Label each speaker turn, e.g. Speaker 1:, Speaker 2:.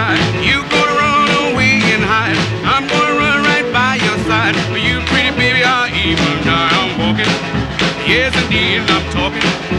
Speaker 1: cry. You gonna run away and hide. I'm gonna run right by your side. For you, pretty baby, I'll even die. I'm walking. Yes, indeed, I'm talking.